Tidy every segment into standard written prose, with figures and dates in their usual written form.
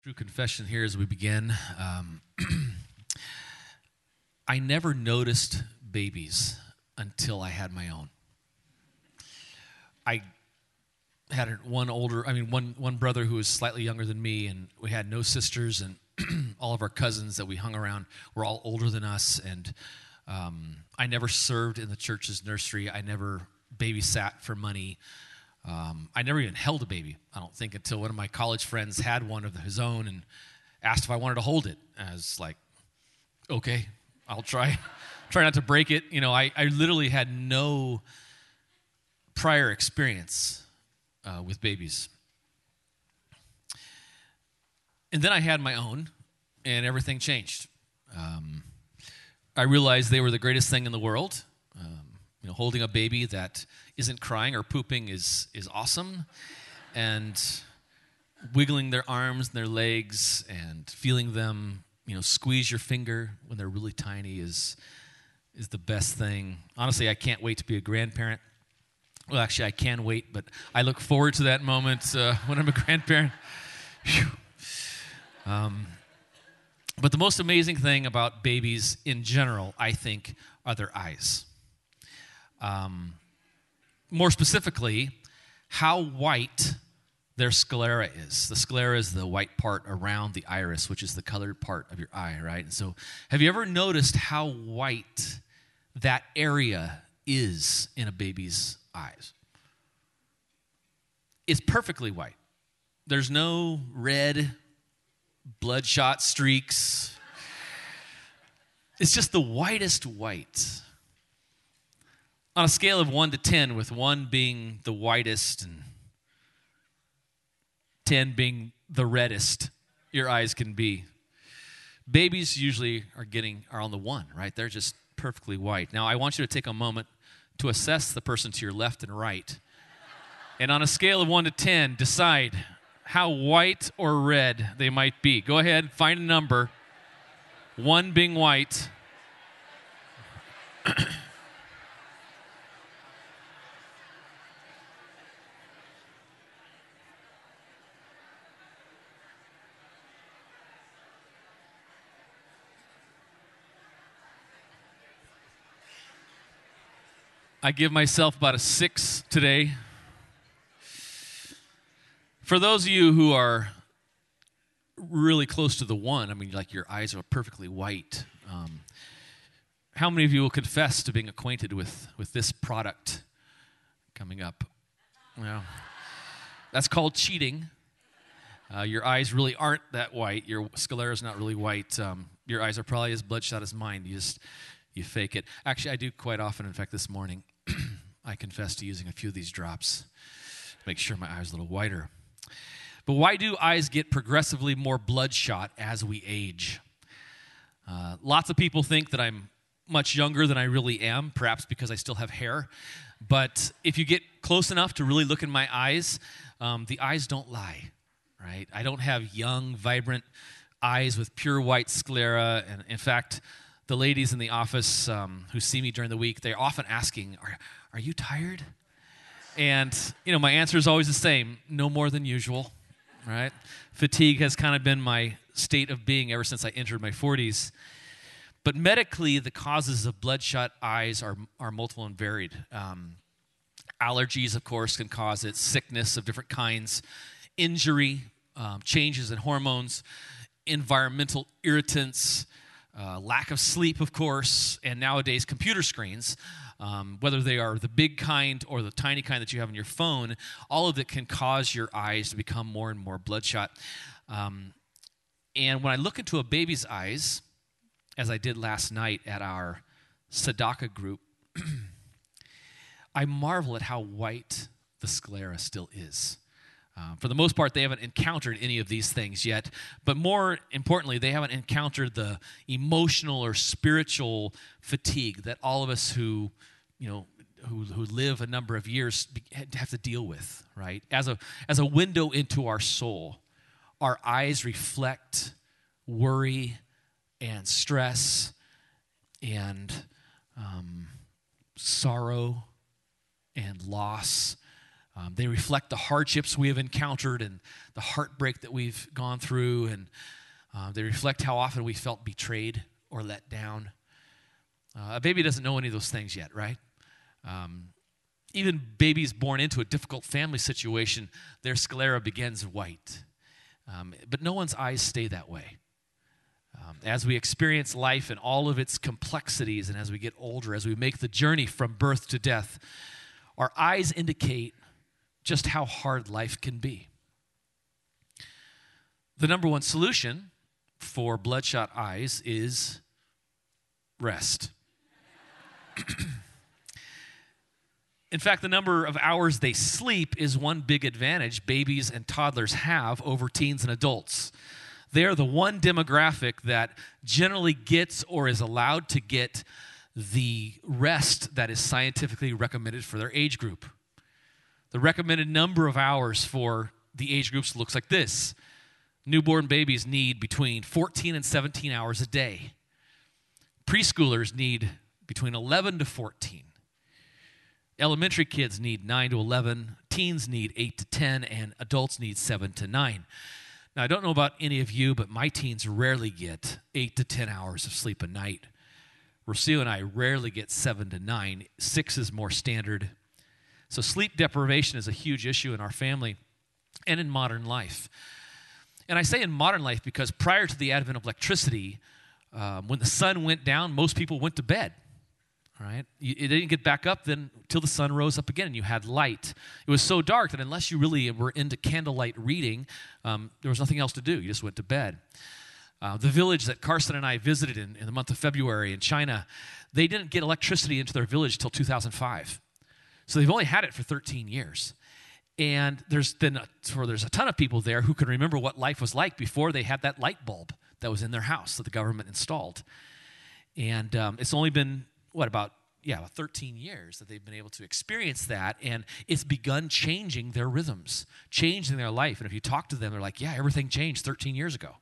True confession here as we begin. I never noticed babies until I had my own. I had one brother who was slightly younger than me, and we had no sisters, and all of our cousins that we hung around were all older than us, and I never served in the church's nursery. I never babysat for money. I never even held a baby, I don't think, until one of my college friends had one of his own and asked if I wanted to hold it. I was like, okay, I'll try. Try not to break it. You know, I literally had no prior experience with babies. And then I had my own, and everything changed. I realized they were the greatest thing in the world. Holding a baby that isn't crying or pooping is awesome, and wiggling their arms and their legs and feeling them, squeeze your finger when they're really tiny is the best thing. Honestly, I can't wait to be a grandparent. Well, actually, I can wait, but I look forward to that moment when I'm a grandparent. But the most amazing thing about babies in general, I think, are their eyes. More specifically, how white their sclera is. The sclera is the white part around the iris, which is the colored part of your eye, right? And so, have you ever noticed how white that area is in a baby's eyes? It's perfectly white. There's no red, bloodshot streaks. It's just the whitest white. On a scale of 1 to 10, with 1 being the whitest and 10 being the reddest your eyes can be, babies usually are on the 1, right? They're just perfectly white. Now, I want you to take a moment to assess the person to your left and right. And on a scale of 1 to 10, decide how white or red they might be. Go ahead, find a number. 1 being white. I give myself about a 6 today. For those of you who are really close to the 1, like your eyes are perfectly white, how many of you will confess to being acquainted with this product coming up? Well, that's called cheating. Your eyes really aren't that white. Your sclera is not really white. Your eyes are probably as bloodshot as mine. You fake it. Actually, I do quite often. In fact, this morning, I confessed to using a few of these drops to make sure my eyes are a little whiter. But why do eyes get progressively more bloodshot as we age? Lots of people think that I'm much younger than I really am, perhaps because I still have hair. But if you get close enough to really look in my eyes, the eyes don't lie, right? I don't have young, vibrant eyes with pure white sclera. And in fact, the ladies in the office who see me during the week, they're often asking, are you tired? And, my answer is always the same, no more than usual, right? Fatigue has kind of been my state of being ever since I entered my 40s. But medically, the causes of bloodshot eyes are multiple and varied. Allergies, of course, can cause it, sickness of different kinds, injury, changes in hormones, environmental irritants, lack of sleep, of course, and nowadays computer screens, whether they are the big kind or the tiny kind that you have on your phone, all of it can cause your eyes to become more and more bloodshot. And when I look into a baby's eyes, as I did last night at our Sadaka group, I marvel at how white the sclera still is. For the most part, they haven't encountered any of these things yet. But more importantly, they haven't encountered the emotional or spiritual fatigue that all of us who live a number of years have to deal with, right? As a window into our soul, our eyes reflect worry and stress and sorrow and loss They reflect the hardships we have encountered and the heartbreak that we've gone through, and they reflect how often we felt betrayed or let down. A baby doesn't know any of those things yet, right? Even babies born into a difficult family situation, their sclera begins white. But no one's eyes stay that way. As we experience life and all of its complexities, and as we get older, as we make the journey from birth to death, our eyes indicate just how hard life can be. The number one solution for bloodshot eyes is rest. In fact, the number of hours they sleep is one big advantage babies and toddlers have over teens and adults. They're the one demographic that generally gets or is allowed to get the rest that is scientifically recommended for their age group. The recommended number of hours for the age groups looks like this. Newborn babies need between 14 and 17 hours a day. Preschoolers need between 11 to 14. Elementary kids need 9 to 11. Teens need 8 to 10. And adults need 7 to 9. Now, I don't know about any of you, but my teens rarely get 8 to 10 hours of sleep a night. Rocio and I rarely get 7 to 9. 6 is more standard. So sleep deprivation is a huge issue in our family and in modern life. And I say in modern life because prior to the advent of electricity, when the sun went down, most people went to bed. All right? They didn't get back up then till the sun rose up again and you had light. It was so dark that unless you really were into candlelight reading, there was nothing else to do. You just went to bed. The village that Carson and I visited in the month of February in China, they didn't get electricity into their village till 2005. So they've only had it for 13 years. And there's a ton of people there who can remember what life was like before they had that light bulb that was in their house that the government installed. And it's only been about 13 years that they've been able to experience that, and it's begun changing their rhythms, changing their life. And if you talk to them, they're like, yeah, everything changed 13 years ago.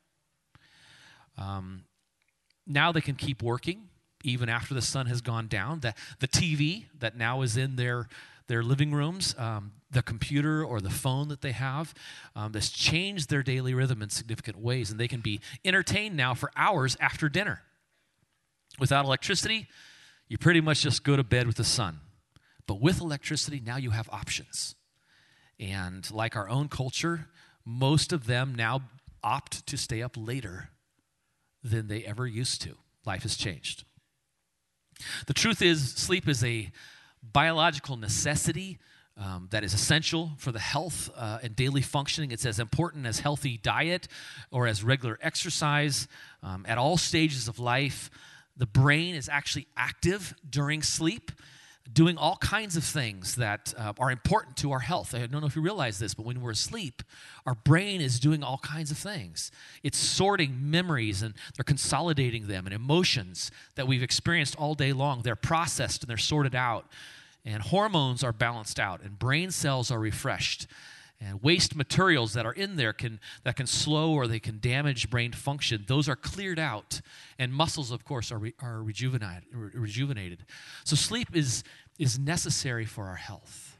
Now they can keep working even after the sun has gone down. The TV that now is in their living rooms, the computer or the phone that they have, that's changed their daily rhythm in significant ways, and they can be entertained now for hours after dinner. Without electricity, you pretty much just go to bed with the sun. But with electricity, now you have options. And like our own culture, most of them now opt to stay up later than they ever used to. Life has changed. The truth is, sleep is a biological necessity that is essential for the health and daily functioning. It's as important as healthy diet or as regular exercise. At all stages of life, the brain is actually active during sleep, doing all kinds of things that are important to our health. I don't know if you realize this, but when we're asleep, our brain is doing all kinds of things. It's sorting memories, and they're consolidating them, and emotions that we've experienced all day long. They're processed and they're sorted out, and hormones are balanced out, and brain cells are refreshed. And waste materials that are in there that can slow or they can damage brain function, those are cleared out. And muscles, of course, are rejuvenated. So sleep is necessary for our health.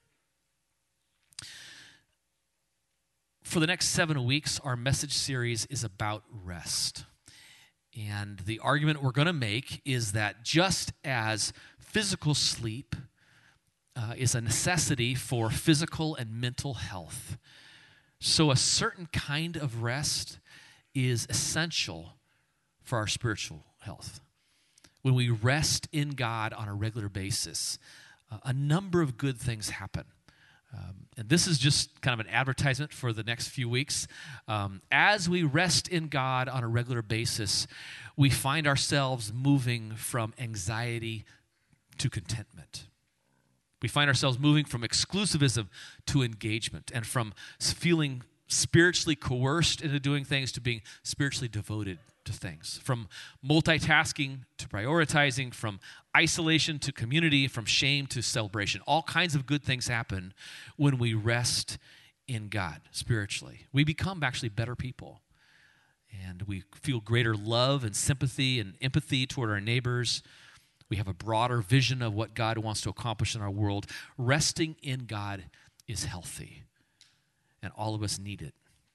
For the next 7 weeks, our message series is about rest. And the argument we're going to make is that just as physical sleep is a necessity for physical and mental health, so a certain kind of rest is essential for our spiritual health. When we rest in God on a regular basis, a number of good things happen. And this is just kind of an advertisement for the next few weeks. As we rest in God on a regular basis, we find ourselves moving from anxiety to contentment. We find ourselves moving from exclusivism to engagement, and from feeling spiritually coerced into doing things to being spiritually devoted to things. From multitasking to prioritizing, from isolation to community, from shame to celebration. All kinds of good things happen when we rest in God spiritually. We become actually better people. And we feel greater love and sympathy and empathy toward our neighbors. We have a broader vision of what God wants to accomplish in our world. Resting in God is healthy, and all of us need it.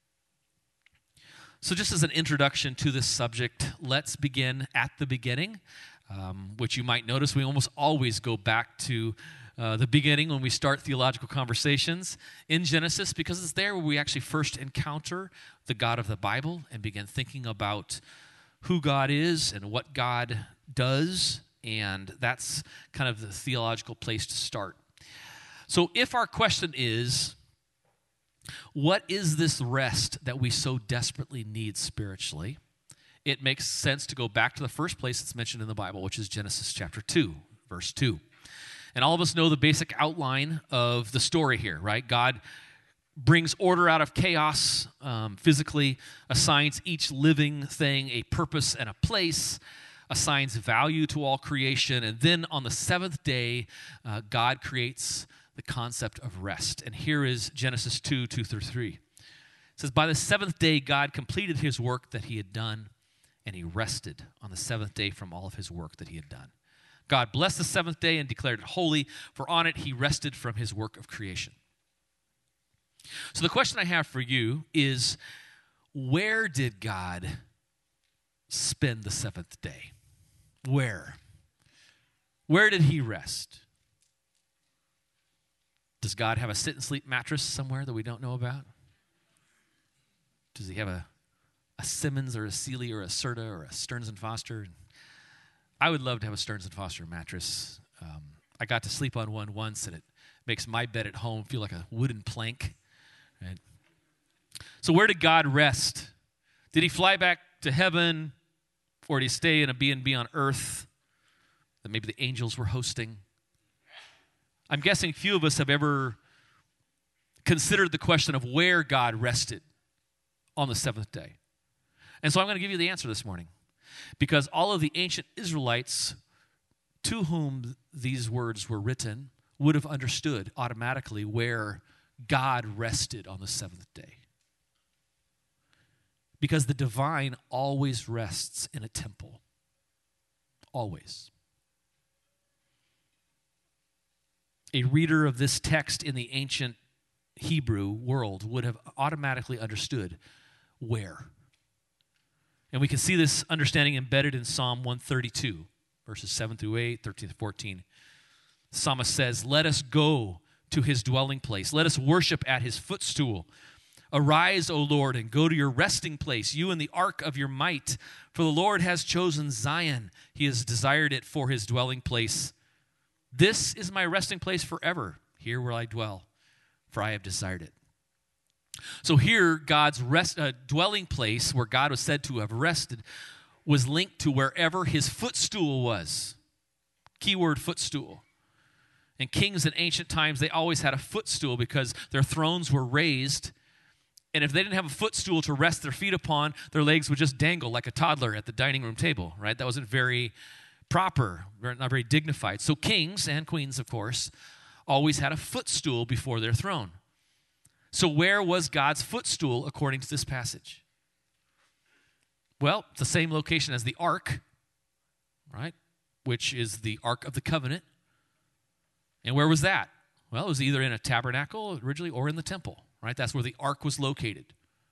So just as an introduction to this subject, let's begin at the beginning, which you might notice we almost always go back to the beginning when we start theological conversations in Genesis, because it's there where we actually first encounter the God of the Bible and begin thinking about who God is and what God does, and that's kind of the theological place to start. So if our question is, what is this rest that we so desperately need spiritually? It makes sense to go back to the first place it's mentioned in the Bible, which is Genesis chapter 2, verse 2. And all of us know the basic outline of the story here, right? God brings order out of chaos, physically assigns each living thing a purpose and a place, assigns value to all creation, and then on the seventh day, God creates the concept of rest. And here is Genesis 2, 2 through 3. It says, by the seventh day, God completed his work that he had done, and he rested on the seventh day from all of his work that he had done. God blessed the seventh day and declared it holy, for on it he rested from his work of creation. So the question I have for you is, where did God spend the seventh day? Where? Where did he rest? Does God have a sit-and-sleep mattress somewhere that we don't know about? Does he have a Simmons or a Sealy or a Serta or a Stearns & Foster? I would love to have a Stearns & Foster mattress. I got to sleep on one once, and it makes my bed at home feel like a wooden plank. Right? So where did God rest? Did he fly back to heaven, or did he stay in a B&B on earth that maybe the angels were hosting? I'm guessing few of us have ever considered the question of where God rested on the seventh day. And so I'm going to give you the answer this morning, because all of the ancient Israelites to whom these words were written would have understood automatically where God rested on the seventh day. Because the divine always rests in a temple. Always. A reader of this text in the ancient Hebrew world would have automatically understood where. And we can see this understanding embedded in Psalm 132, verses 7 through 8, 13 to 14. The psalmist says, let us go to his dwelling place. Let us worship at his footstool. Arise, O Lord, and go to your resting place, you in the ark of your might. For the Lord has chosen Zion. He has desired it for his dwelling place. This is my resting place forever. Here will I dwell, for I have desired it. So here, God's dwelling place, where God was said to have rested, was linked to wherever his footstool was. Keyword footstool. And kings in ancient times, they always had a footstool because their thrones were raised. And if they didn't have a footstool to rest their feet upon, their legs would just dangle like a toddler at the dining room table, right? That wasn't very proper, not very dignified. So kings and queens, of course, always had a footstool before their throne. So where was God's footstool according to this passage? Well, it's the same location as the ark, right? Which is the Ark of the Covenant. And where was that? Well, it was either in a tabernacle originally or in the temple, right? That's where the ark was located.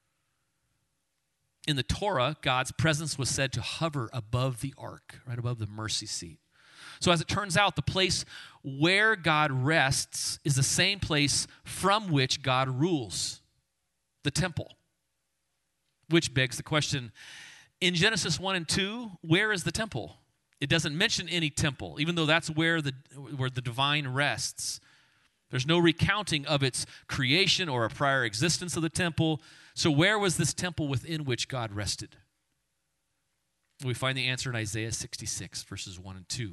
In the Torah, God's presence was said to hover above the ark, right above the mercy seat. So as it turns out, the place where God rests is the same place from which God rules, the temple. Which begs the question, in Genesis 1 and 2, where is the temple? It doesn't mention any temple, even though that's where the divine rests. There's no recounting of its creation or a prior existence of the temple. So where was this temple within which God rested? We find the answer in Isaiah 66, verses 1 and 2.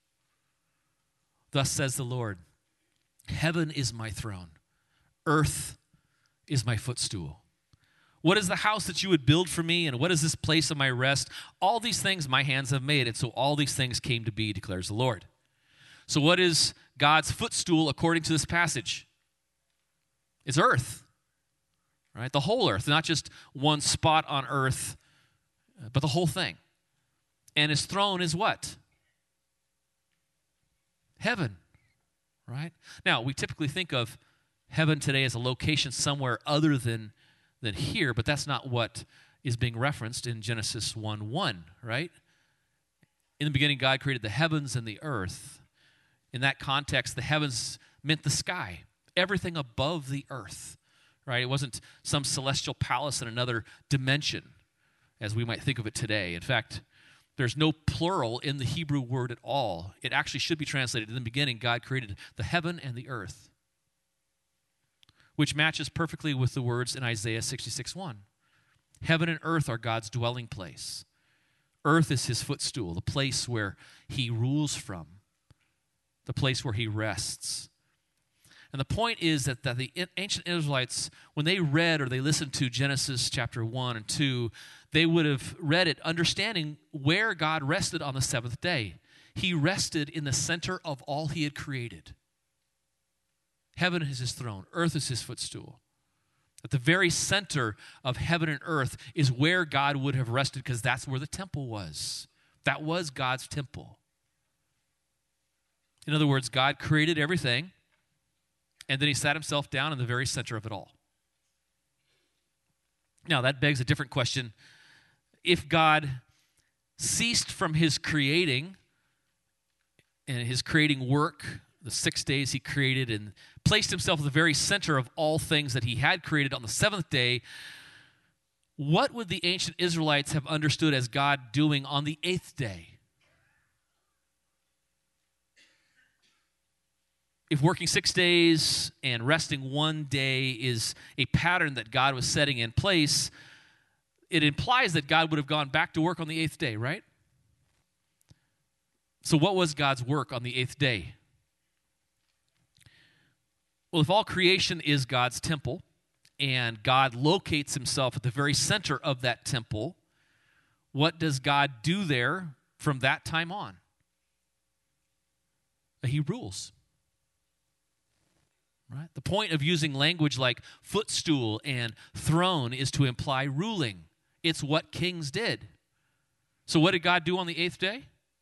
Thus says the Lord, heaven is my throne, earth is my footstool. What is the house that you would build for me, and what is this place of my rest? All these things my hands have made, and so all these things came to be, declares the Lord. So what is God's footstool according to this passage? It's earth, right? The whole earth, not just one spot on earth, but the whole thing. And his throne is what? Heaven, right? Now, we typically think of heaven today as a location somewhere other than here, but that's not what is being referenced in Genesis 1:1, right? In the beginning, God created the heavens and the earth. In that context, the heavens meant the sky, everything above the earth, right? It wasn't some celestial palace in another dimension, as we might think of it today. In fact, there's no plural in the Hebrew word at all. It actually should be translated, in the beginning, God created the heaven and the earth, which matches perfectly with the words in Isaiah 66:1. Heaven and earth are God's dwelling place. Earth is his footstool, the place where he rules from, the place where he rests. And the point is that the ancient Israelites, when they read or they listened to Genesis chapter 1 and 2, they would have read it understanding where God rested on the seventh day. He rested in the center of all he had created. Heaven is his throne. Earth is his footstool. At the very center of heaven and earth is where God would have rested, because that's where the temple was. That was God's temple. In other words, God created everything, and then he sat himself down in the very center of it all. Now, that begs a different question. If God ceased from his creating and his creating work, the 6 days he created, and placed himself at the very center of all things that he had created on the seventh day, what would the ancient Israelites have understood as God doing on the eighth day? If working 6 days and resting 1 day is a pattern that God was setting in place, it implies that God would have gone back to work on the eighth day, right? So what was God's work on the eighth day? Well, if all creation is God's temple, and God locates himself at the very center of that temple, what does God do there from that time on? He rules. Right? The point of using language like footstool and throne is to imply ruling. It's what kings did. So what did God do on the eighth day?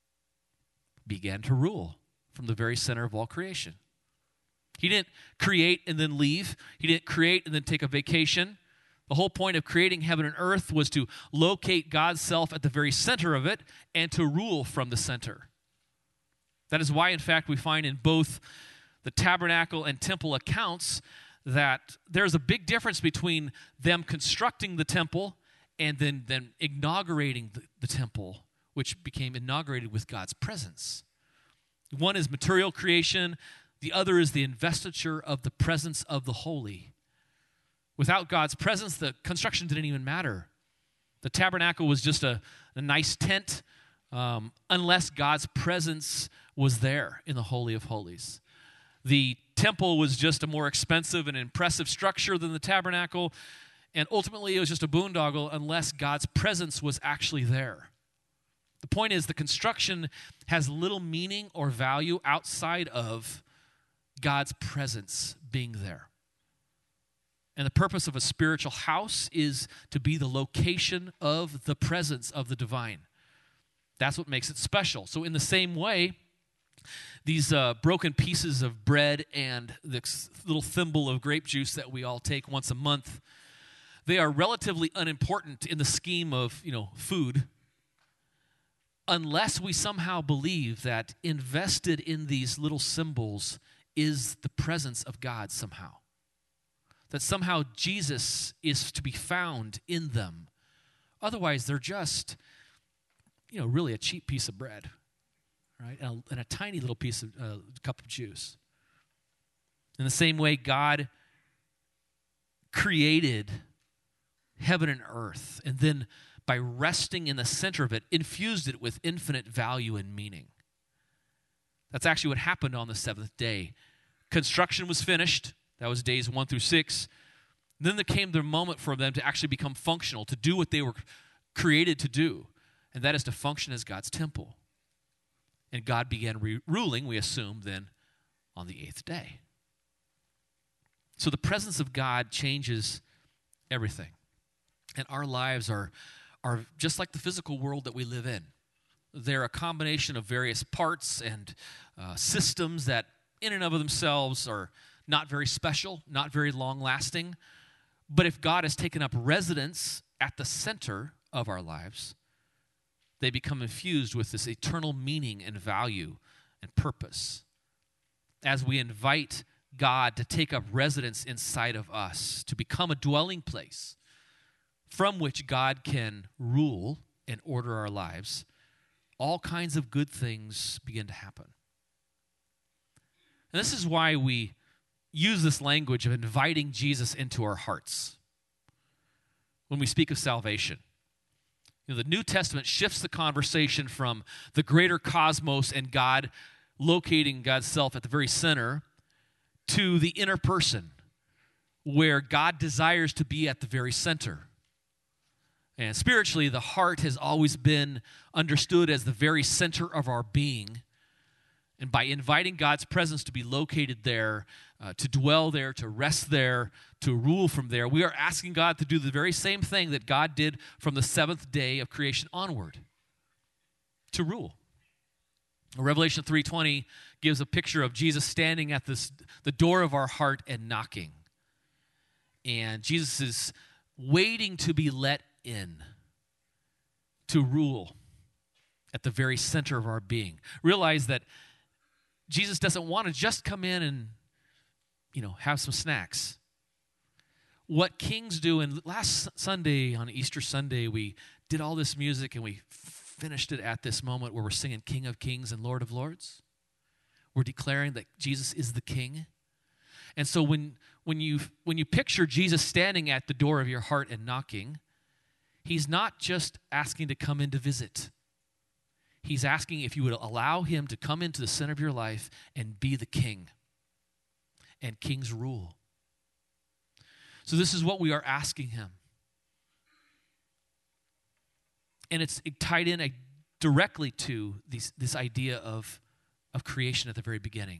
Began to rule from the very center of all creation. He didn't create and then leave. He didn't create and then take a vacation. The whole point of creating heaven and earth was to locate God's self at the very center of it and to rule from the center. That is why, in fact, we find in both the tabernacle and temple accounts that there's a big difference between them constructing the temple and then inaugurating the temple, which became inaugurated with God's presence. One is material creation. The other is the investiture of the presence of the holy. Without God's presence, the construction didn't even matter. The tabernacle was just a nice tent unless God's presence was there in the Holy of Holies. The temple was just a more expensive and impressive structure than the tabernacle, and ultimately it was just a boondoggle unless God's presence was actually there. The point is, the construction has little meaning or value outside of God's presence being there. And the purpose of a spiritual house is to be the location of the presence of the divine. That's what makes it special. So in the same way, these broken pieces of bread and this little thimble of grape juice that we all take once a month, they are relatively unimportant in the scheme of, food, unless we somehow believe that invested in these little symbols is the presence of God somehow. That somehow Jesus is to be found in them. Otherwise, they're just, really a cheap piece of bread. Right? And a tiny little piece of cup of juice. In the same way, God created heaven and earth, and then by resting in the center of it, infused it with infinite value and meaning. That's actually what happened on the seventh day. Construction was finished. That was days 1 through 6. Then there came the moment for them to actually become functional, to do what they were created to do, and that is to function as God's temple. And God began ruling, we assume, then on the eighth day. So the presence of God changes everything. And our lives are just like the physical world that we live in. They're a combination of various parts and systems that in and of themselves are not very special, not very long-lasting. But if God has taken up residence at the center of our lives, they become infused with this eternal meaning and value and purpose. As we invite God to take up residence inside of us, to become a dwelling place from which God can rule and order our lives, all kinds of good things begin to happen. And this is why we use this language of inviting Jesus into our hearts when we speak of salvation. The New Testament shifts the conversation from the greater cosmos and God locating God's self at the very center to the inner person, where God desires to be at the very center. And spiritually, the heart has always been understood as the very center of our being. And by inviting God's presence to be located there, to dwell there, to rest there, to rule from there, we are asking God to do the very same thing that God did from the seventh day of creation onward, to rule. Revelation 3:20 gives a picture of Jesus standing at the door of our heart and knocking. And Jesus is waiting to be let in, to rule at the very center of our being. Realize that Jesus doesn't want to just come in and, have some snacks. What kings do, and last Sunday, on Easter Sunday, we did all this music and we finished it at this moment where we're singing King of Kings and Lord of Lords. We're declaring that Jesus is the King. And so when you picture Jesus standing at the door of your heart and knocking, he's not just asking to come in to visit. He's asking if you would allow him to come into the center of your life and be the king. And kings rule. So this is what we are asking him. And it's tied in directly to this idea of creation at the very beginning.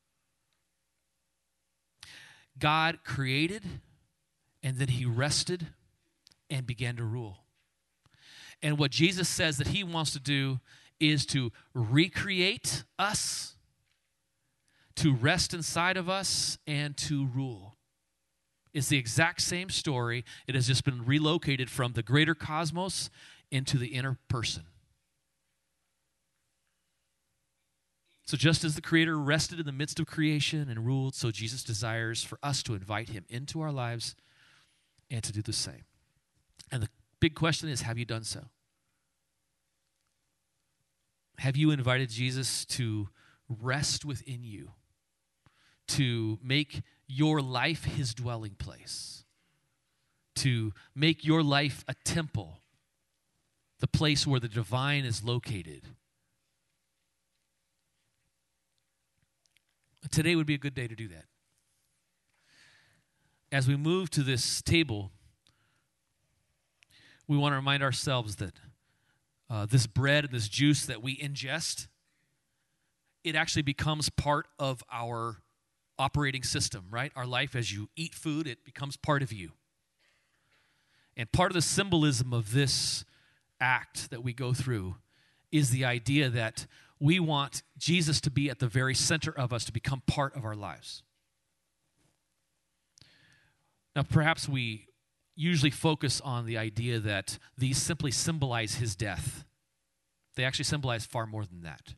God created, and then he rested and began to rule. And what Jesus says that he wants to do is to recreate us, to rest inside of us, and to rule. It's the exact same story. It has just been relocated from the greater cosmos into the inner person. So just as the Creator rested in the midst of creation and ruled, so Jesus desires for us to invite him into our lives and to do the same. And the big question is, have you done so? Have you invited Jesus to rest within you, to make your life his dwelling place, to make your life a temple, the place where the divine is located? Today would be a good day to do that. As we move to this table, we want to remind ourselves that this bread and this juice that we ingest, it actually becomes part of our operating system, right? Our life, as you eat food, it becomes part of you. And part of the symbolism of this act that we go through is the idea that we want Jesus to be at the very center of us, to become part of our lives. Now, perhaps we usually focus on the idea that these simply symbolize his death. They actually symbolize far more than that.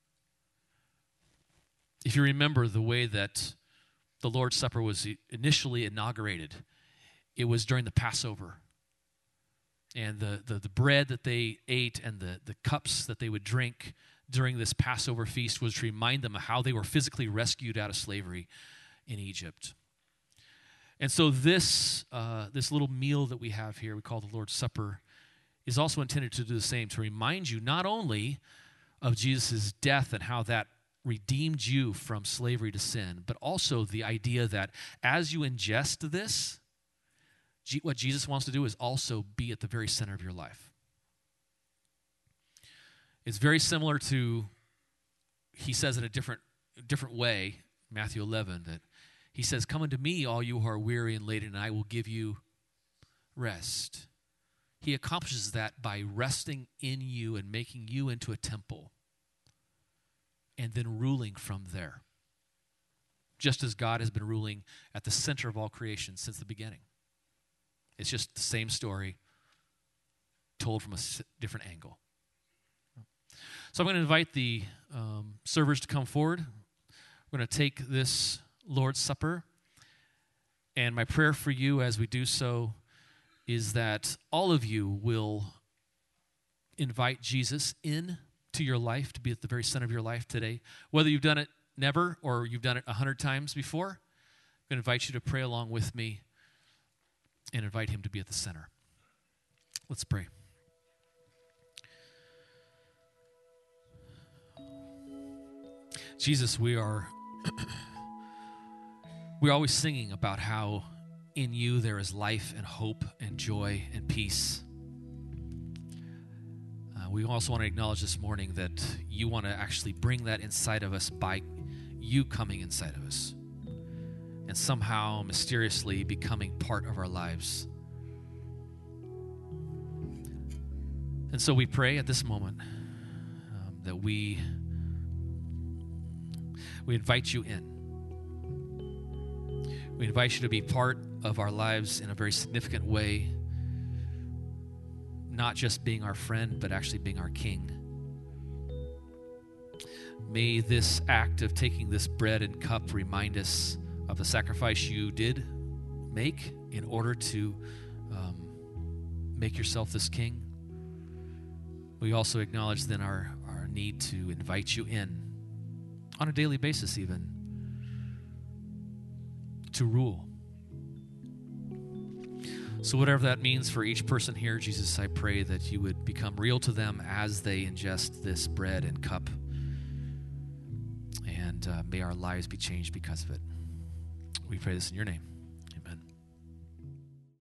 If you remember the way that the Lord's Supper was initially inaugurated, it was during the Passover. And the bread that they ate and the cups that they would drink during this Passover feast was to remind them of how they were physically rescued out of slavery in Egypt. And so this little meal that we have here, we call the Lord's Supper, is also intended to do the same, to remind you not only of Jesus' death and how that redeemed you from slavery to sin, but also the idea that as you ingest this, what Jesus wants to do is also be at the very center of your life. It's very similar to, he says in a different way, Matthew 11, that he says, "Come unto me, all you who are weary and laden, and I will give you rest." He accomplishes that by resting in you and making you into a temple and then ruling from there. just as God has been ruling at the center of all creation since the beginning. It's just the same story told from a different angle. So I'm going to invite the servers to come forward. We're going to take this Lord's Supper. And my prayer for you as we do so is that all of you will invite Jesus in to your life, to be at the very center of your life today. Whether you've done it never or you've done it 100 times before, I'm going to invite you to pray along with me and invite him to be at the center. Let's pray. Jesus, we're always singing about how in you there is life and hope and joy and peace. We also want to acknowledge this morning that you want to actually bring that inside of us by you coming inside of us and somehow mysteriously becoming part of our lives. And so we pray at this moment that we invite you in. We invite you to be part of our lives in a very significant way, not just being our friend, but actually being our King. May this act of taking this bread and cup remind us of the sacrifice you did make in order to make yourself this King. We also acknowledge then our need to invite you in on a daily basis even to rule. So whatever that means for each person here, Jesus, I pray that you would become real to them as they ingest this bread and cup. And may our lives be changed because of it. We pray this in your name.